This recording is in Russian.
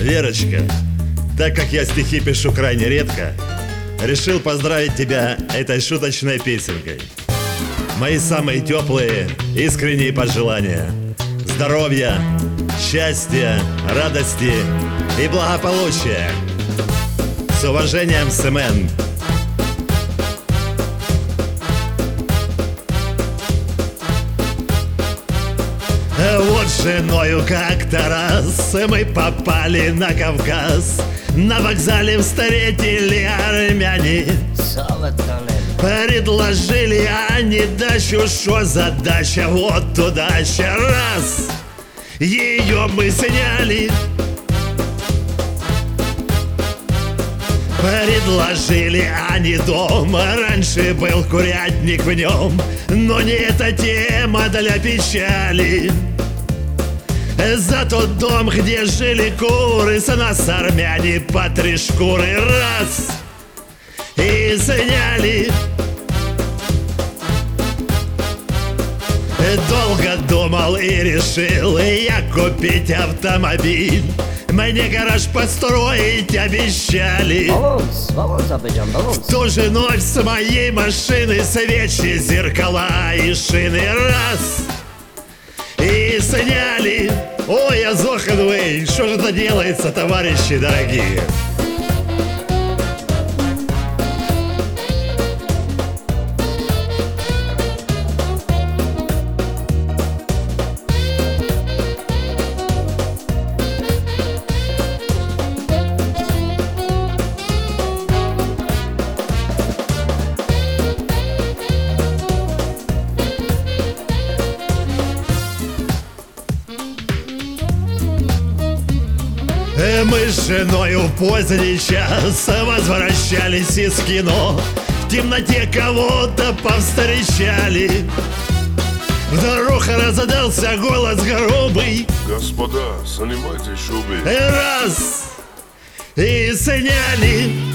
Верочка, так как я стихи пишу крайне редко, решил поздравить тебя этой шуточной песенкой. Мои самые теплые, искренние пожелания: здоровья, счастья, радости и благополучия. С уважением, Семен. Вот с женою как-то раз мы попали на Кавказ. На вокзале встретили армяне. Предложили они дачу, шо задача, вот удача. Раз, ее мы сняли. Предложили они дом, раньше был курятник в нем, но не эта тема для печали. За тот дом, где жили куры, с нас армяне по 3 шкуры. Раз, и сняли. Долго думал и решил я купить автомобиль. Мне гараж построить обещали. В ту же ночь с моей машины свечи, зеркала и шины. Раз, и сняли. Ой, Азоханвей, что же это делается, товарищи дорогие? Мы с женой в поздний час возвращались из кино. В темноте кого-то повстречали. Вдруг раздался голос грубый: господа, снимайте шубы. Раз, и сняли.